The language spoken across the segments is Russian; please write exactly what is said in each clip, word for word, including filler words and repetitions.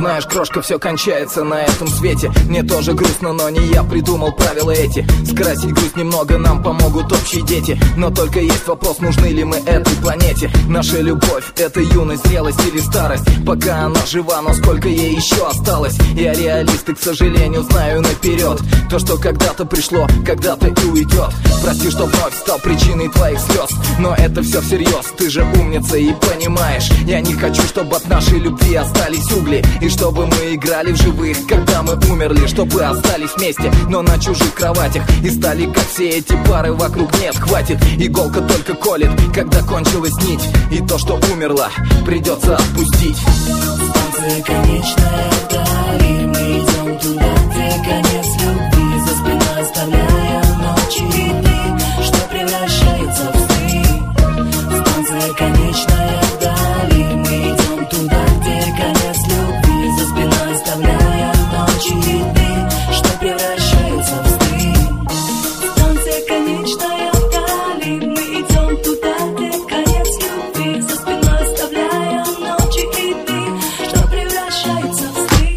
Знаешь, крошка, все кончается на этом свете. Мне тоже грустно, но не я придумал правила эти. Скрасить грусть немного нам помогут общие дети. Но только есть вопрос, нужны ли мы этой планете. Наша любовь — это юность, зрелость или старость. Пока она жива, но сколько ей еще осталось. Я реалист и, к сожалению, знаю наперед то, что когда-то пришло, когда-то и уйдет. Прости, что вновь стал причиной твоих слез, но это все всерьез, ты же умница и понимаешь. Я не хочу, чтобы от нашей любви остались угли, и чтобы мы играли в живых, когда мы умерли. Чтобы остались вместе, но на чужих кроватях, и стали, как все эти пары вокруг. Нет, хватит, иголка только колет, когда кончилась нить. И то, что умерло, придется отпустить. Станция конечная вдали, мы идем туда, где конец любви. За спиной оставляя ночи и дни, что превращается в сны. Станция конечная вдали, мы идем туда, где конец любви. За спиной оставляя ночи и дни, что превращается в сны. Станция конечная вдали, мы идем туда, где конец любви. За спиной оставляя ночи и дни, что превращается в сны.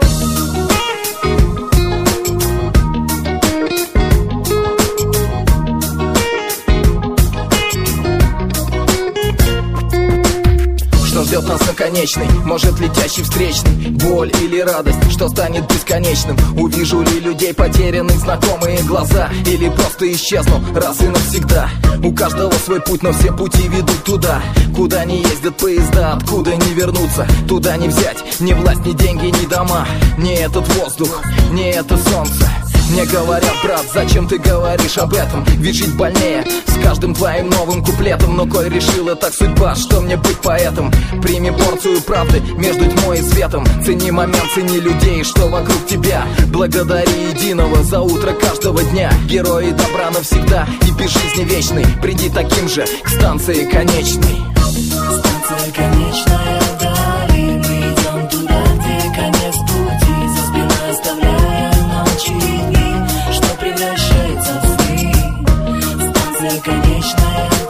Что ждет нас на конечной? Может, летящий встречный? Боль или радость? Что станет бесконечным? Увижу ли людей потерянных знакомые глаза? Или просто исчезну раз и навсегда? У каждого свой путь, но все пути ведут туда, куда не ездят поезда, откуда не вернуться. Туда не взять ни власть, ни деньги, ни дома, ни этот воздух, ни это солнце. Мне говорят, брат, зачем ты говоришь об этом? Ведь жить больнее с каждым твоим новым куплетом. Но коль решила так судьба, что мне быть поэтом, прими порцию правды между тьмой и светом. Цени момент, цени людей, что вокруг тебя. Благодари единого за утро каждого дня. Герои добра навсегда и без жизни вечной. Приди таким же к станции конечной. Станция конечная вдали, мы идем туда, где конец пути. За спиной оставляя ночи и дни, что превращается в сны. Станция конечная